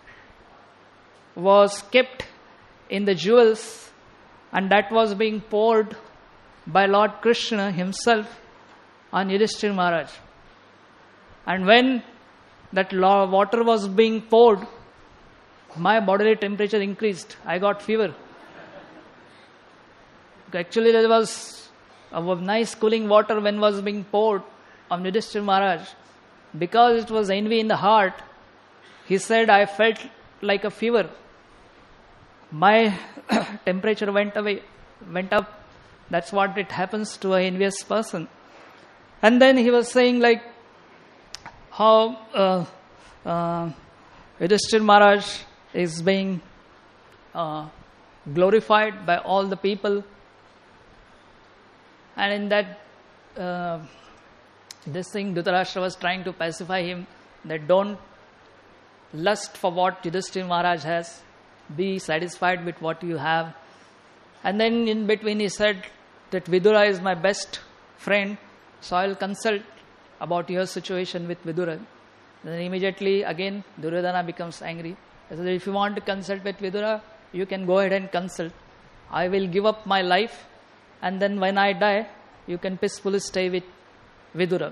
was kept in the jewels, and that was being poured by Lord Krishna himself on Yudhishthira Maharaj. And when that water was being poured, my bodily temperature increased. I got fever. Actually, there was a nice cooling water when was being poured on Yudhishthira Maharaj. Because it was envy in the heart, he said, I felt like a fever. My temperature went away, went up. That's what it happens to an envious person. And then he was saying like how uh, uh, Yudhishthira Maharaj is being uh, glorified by all the people. And in that, uh, this thing, Dhritarashtra was trying to pacify him that don't lust for what Yudhishthira Maharaj has. Be satisfied with what you have. And then in between he said that Vidura is my best friend, so I will consult about your situation with Vidura. Then immediately again Duryodhana becomes angry. He says, if you want to consult with Vidura, you can go ahead and consult. I will give up my life, and then when I die, you can peacefully stay with Vidura.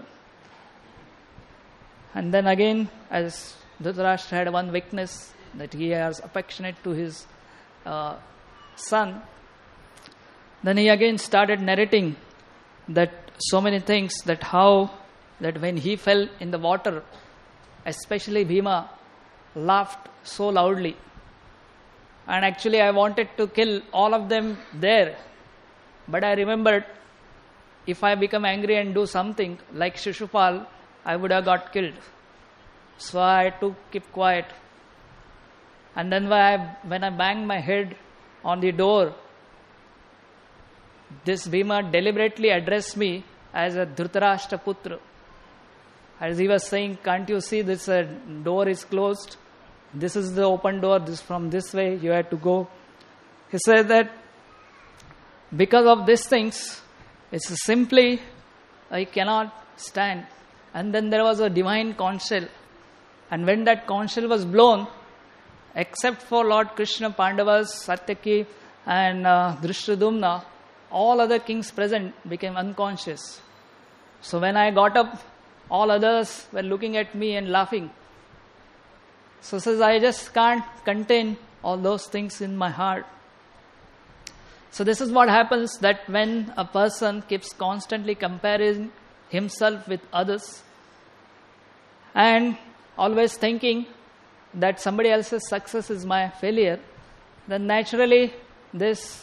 And then again, as Dhritarashtra had one weakness, that he was affectionate to his uh, son, then he again started narrating that so many things, that how that when he fell in the water, especially Bhima laughed so loudly. And actually I wanted to kill all of them there. But I remembered, if I become angry and do something like Shishupal, I would have got killed. So I had to keep quiet. And then when I, when I banged my head on the door, this Bhima deliberately addressed me as a Dhritarashtra Putra. As he was saying, can't you see this uh, door is closed? This is the open door, this from this way you have to go. He said that because of these things, it's simply I cannot stand. And then there was a divine conch shell. And when that conch shell was blown, except for Lord Krishna, Pandavas, Satyaki and uh, Drishtadyumna, all other kings present became unconscious. So when I got up, all others were looking at me and laughing. So says, I just can't contain all those things in my heart. So this is what happens, that when a person keeps constantly comparing himself with others and always thinking that somebody else's success is my failure, then naturally this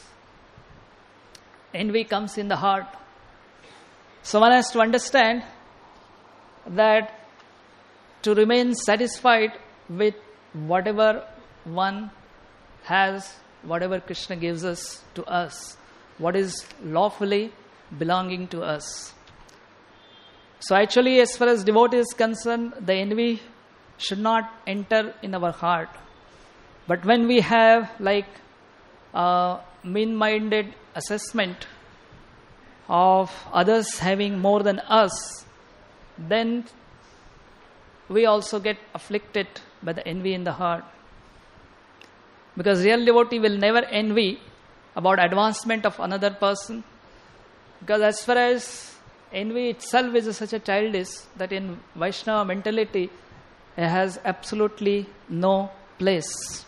envy comes in the heart. So one has to understand that to remain satisfied with whatever one has, whatever Krishna gives us to us, what is lawfully belonging to us. So actually, as far as devotee is concerned, the envy should not enter in our heart. But when we have like a mean-minded assessment of others having more than us, then we also get afflicted by the envy in the heart. Because real devotee will never envy about advancement of another person. Because as far as envy itself is such a childish, that in Vaishnava mentality it has absolutely no place.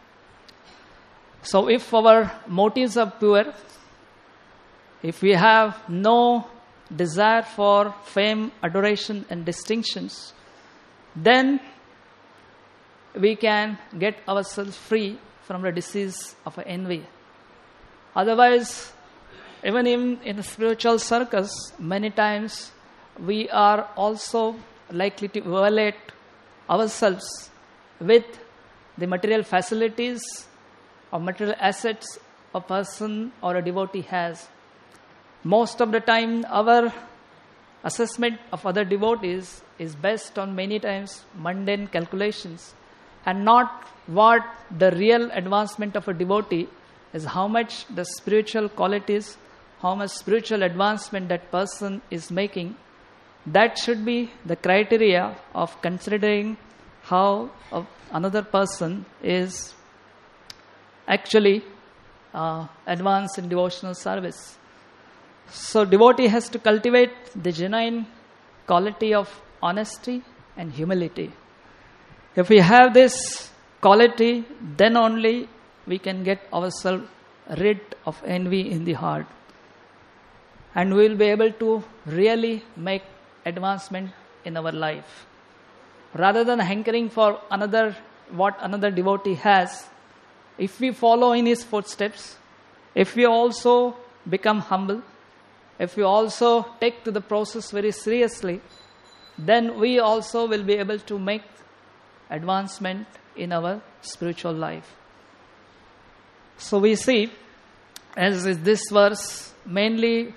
So if our motives are pure, if we have no desire for fame, adoration and distinctions, then we can get ourselves free from the disease of envy. Otherwise, even in, in the spiritual circus, many times we are also likely to violate ourselves with the material facilities or material assets a person or a devotee has. Most of the time, our assessment of other devotees is based on many times mundane calculations, and not what the real advancement of a devotee is, how much the spiritual qualities, how much spiritual advancement that person is making. That should be the criteria of considering how a, another person is actually uh, advanced in devotional service. So devotee has to cultivate the genuine quality of honesty and humility. If we have this quality, then only we can get ourselves rid of envy in the heart. And we will be able to really make advancement in our life. Rather than hankering for another, what another devotee has, if we follow in his footsteps, if we also become humble, if we also take to the process very seriously, then we also will be able to make advancement in our spiritual life. So we see, as this verse mainly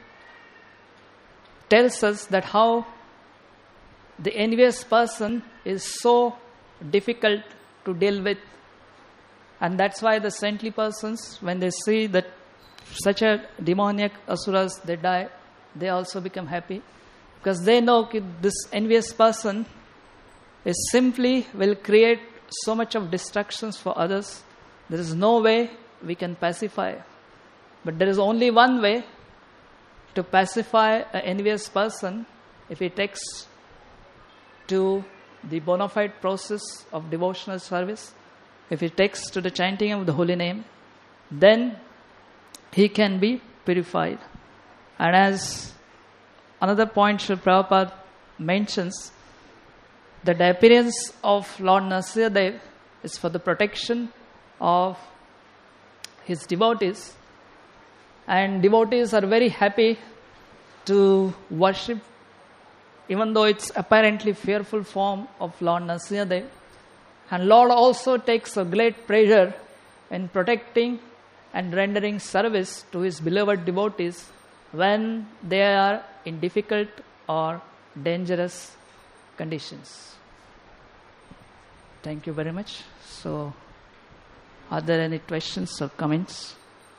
tells us that how the envious person is so difficult to deal with. And that's why the saintly persons, when they see that such a demoniac asuras, they die, they also become happy. Because they know that this envious person is simply will create so much of distractions for others. There is no way we can pacify. But there is only one way to pacify an envious person. If he takes to the bona fide process of devotional service, if he takes to the chanting of the holy name, then he can be purified. And as another point Srila Prabhupada mentions, that the appearance of Lord Nrsimhadev is for the protection of his devotees. And devotees are very happy to worship, even though it's apparently fearful form of Lord Nrsimhadev. And Lord also takes a great pleasure in protecting and rendering service to his beloved devotees when they are in difficult or dangerous conditions. Thank you very much. So, are there any questions or comments?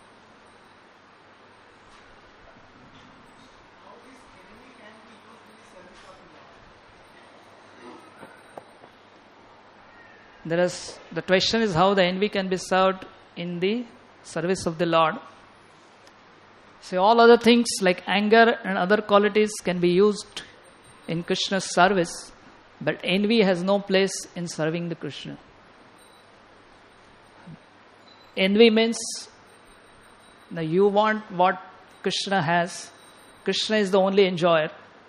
There is, the question is how the envy can be served in the service of the Lord. So all other things like anger and other qualities can be used in Krishna's service, but envy has no place in serving the Krishna. Envy means that you want what Krishna has. Krishna is the only enjoyer.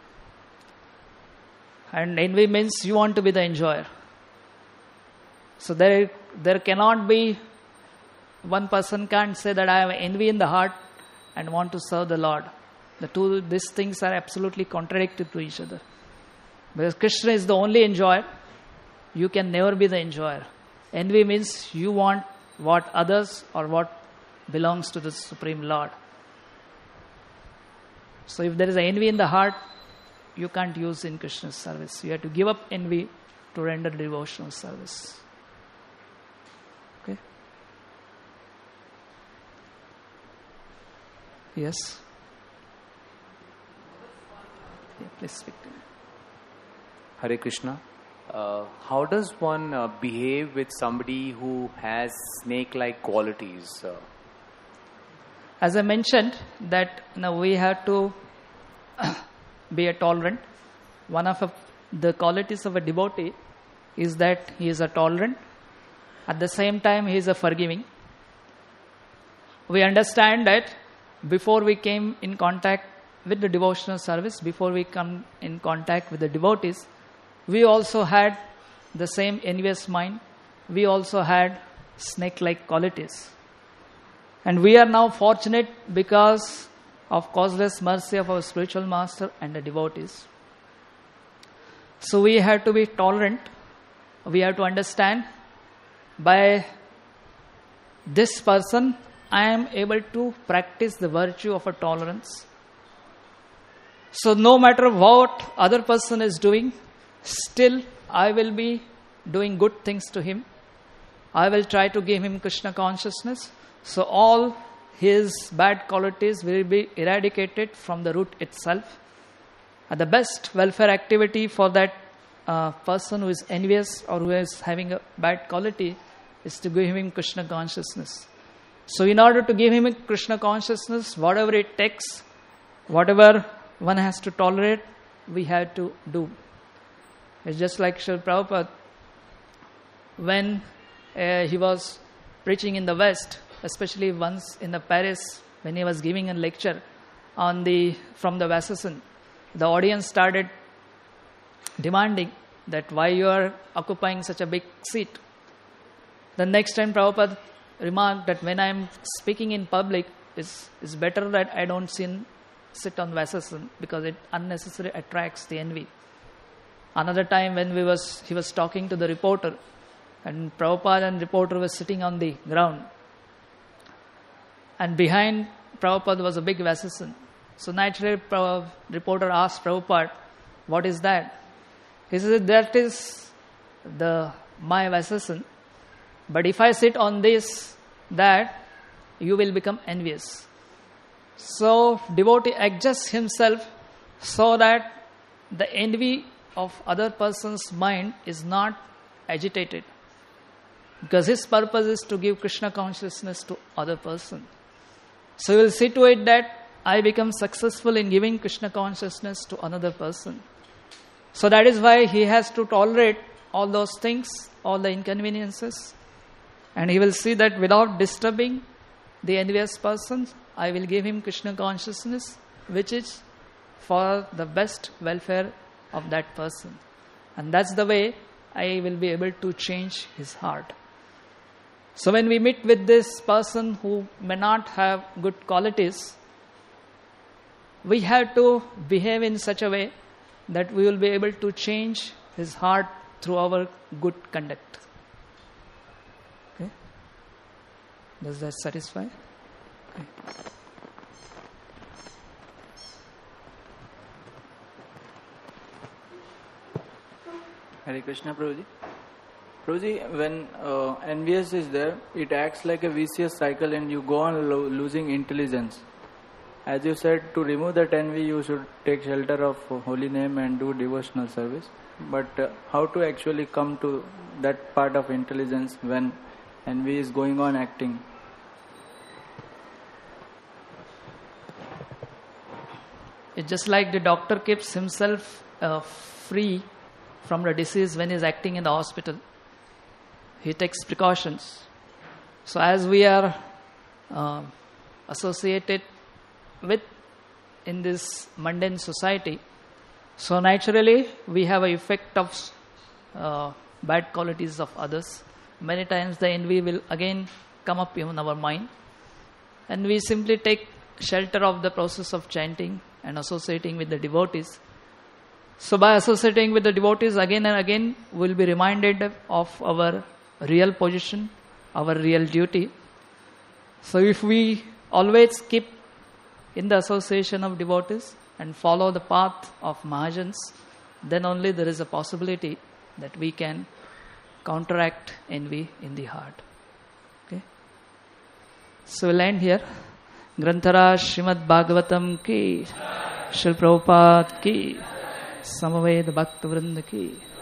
And envy means you want to be the enjoyer. So there, there cannot be, one person can't say that I have envy in the heart and want to serve the Lord. The two, these things are absolutely contradictory to each other. Because Krishna is the only enjoyer, you can never be the enjoyer. Envy means you want what others or what belongs to the Supreme Lord. So if there is envy in the heart, you can't use in Krishna's service. You have to give up envy to render devotional service. Okay? Yes? Yeah, please speak to me. Hare Krishna. Uh, how does one uh, behave with somebody who has snake-like qualities? Uh, As I mentioned, that you know, we have to be a tolerant. One of a, the qualities of a devotee is that he is a tolerant. At the same time, he is a forgiving. We understand that before we came in contact with the devotional service, before we come in contact with the devotees, we also had the same envious mind. We also had snake-like qualities. And we are now fortunate because of causeless mercy of our spiritual master and the devotees. So we have to be tolerant. We have to understand, by this person, I am able to practice the virtue of a tolerance. So no matter what other person is doing, still I will be doing good things to him. I will try to give him Krishna consciousness. So all his bad qualities will be eradicated from the root itself. And the best welfare activity for that uh, person who is envious or who is having a bad quality is to give him Krishna consciousness. So in order to give him Krishna consciousness, whatever it takes, whatever one has to tolerate, we have to do. It's just like Srila Prabhupada, when uh, he was preaching in the West, especially once in the Paris, when he was giving a lecture on the from the Vasasan, the audience started demanding that why you are occupying such a big seat. The next time Prabhupada remarked that when I am speaking in public, it's, it's better that I don't sin, sit on Vasasan because it unnecessarily attracts the envy. Another time when we was he was talking to the reporter, and Prabhupada and reporter was sitting on the ground. And behind Prabhupada was a big Vasasan. So naturally, the reporter asked Prabhupada, what is that? He said, that is the my Vasasan. But if I sit on this, that, you will become envious. So devotee adjusts himself so that the envy of other person's mind is not agitated. Because his purpose is to give Krishna consciousness to other person. So he will see to it that I become successful in giving Krishna consciousness to another person. So that is why he has to tolerate all those things, all the inconveniences. And he will see that without disturbing the envious person, I will give him Krishna consciousness, which is for the best welfare of that person. And that's the way I will be able to change his heart. So when we meet with this person who may not have good qualities, we have to behave in such a way that we will be able to change his heart through our good conduct. Okay? Does that satisfy? Okay. Hare Krishna, Prabhuji. Prabhuji, when uh, envious is there, it acts like a vicious cycle and you go on lo- losing intelligence. As you said, to remove that envy, you should take shelter of holy name and do devotional service. But uh, how to actually come to that part of intelligence when envy is going on acting? It's just like the doctor keeps himself uh, free from the disease when he's acting in the hospital. He takes precautions. So as we are uh, associated with in this mundane society, so naturally we have an effect of uh, bad qualities of others. Many times the envy will again come up in our mind, and we simply take shelter of the process of chanting and associating with the devotees. So by associating with the devotees again and again, we will be reminded of our real position, our real duty. So if we always keep in the association of devotees and follow the path of Mahajans, then only there is a possibility that we can counteract envy in the heart. Okay. So we'll end here. Granthara Srimad Bhagavatam ki, Srila Prabhupada ki, Samaveda Bhakta Vrinda ki.